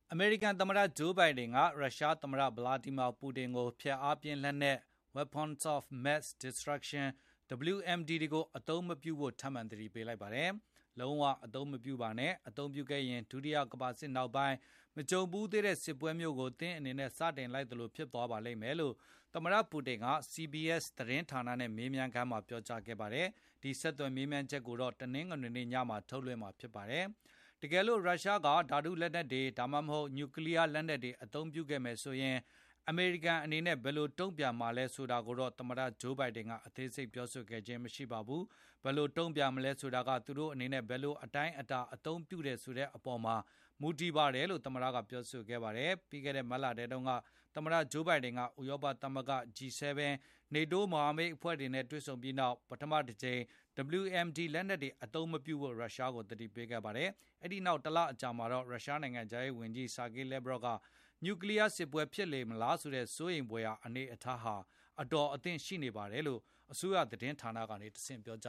အမေရိကန်သမ္မတဂျိုးဘိုင်ဒန်ကရုရှားသမ္မတဗလာဒီမာပူတင်ကိုဖျက်အားပြင်းလက်နက် Weapons of Mass Destruction WMD တွေကိုအသုံးမပြုဖို့ထပ်မံသတိပေးလိုက်ပါတယ်။လုံးဝအသုံးမပြုပါနဲ့အသုံးပြုခဲ့ရင်ဒုတိယကမ္ဘာစစ်နောက်ပိုင်းမကြုံဘူးသေးတဲ့စစ်ပွဲမျိုးကိုသင်အနေနဲ့စတင်လိုက်သလိုဖြစ်သွားပါလိမ့်မယ်လို့သမ္မတပူတင်က CBS သတင်းဌာနနဲ့မေးမြန်းခန်းမှာပြောကြားခဲ့ပါတယ်။ဒီဆက်သွယ်မေးမြန်းချက်ကိုတော့တနင်္ဂနွေနေ့ညမှာထုတ်လွှင့်မှာဖြစ်ပါတယ်။တကယ်လို့ရုရှားကဓာတုလက်နက်တွေဒါမှမဟုတ်နျူကလ িয়ারလက်နက်တွေအသုံးပြုခဲ့မယ်ဆိုရင်အမေရိကန်အနေနဲ့ဘယ်လိုတုံ့ပြန်မှာလဲဆိုတာကိုတော့သမ္မတဂျိုးဘိုင်ဒန်ကအသေးစိတ်ပြောဆိုခဲ့ခြင်းမရှိပါဘူး။ဘယ်လိုတုံ့ပြန်မလဲဆိုတာကသူတို့အနေနဲ့ဘယ်လိုအတိုင်းအတာအသုံးပြုတယ်ဆိုတဲ့အပေါ်မှာမူတည်ပါတယ်လို့သမ္မတကပြောဆိုခဲ့ပါတယ်။ပြီးခဲ့တဲ့မတ်လထဲတုန်းကသမ္မတဂျိုးဘိုင်ဒန်ကဥရောပသမဂ္ဂ G7 နေတိုးမဟာမိတ်အဖွဲ့တွေနဲ့တွေ့ဆုံပြီးနောက်ပထမတစ်ကြိမ် WMD လက်နက်တွေအသုံးမပြုဖို့ရုရှားကိုသတိပေးခဲ့ပါတယ်။အဲ့ဒီနောက်တလအကြာမှာတော့ရုရှားနိုင်ငံသားရေးဝန်ကြီးဆာဂေးလက်ဗရော့ကနျူကလ িয়ারစစ်ပွဲဖြစ်လေမလားဆိုတဲ့စိုးရိမ်ဖွယ်ရာအနေအထားဟာအတော်အသင့်ရှိနေပါတယ်လို့အစိုးရသတင်းဌာနကနေတဆင့်ပြောကြ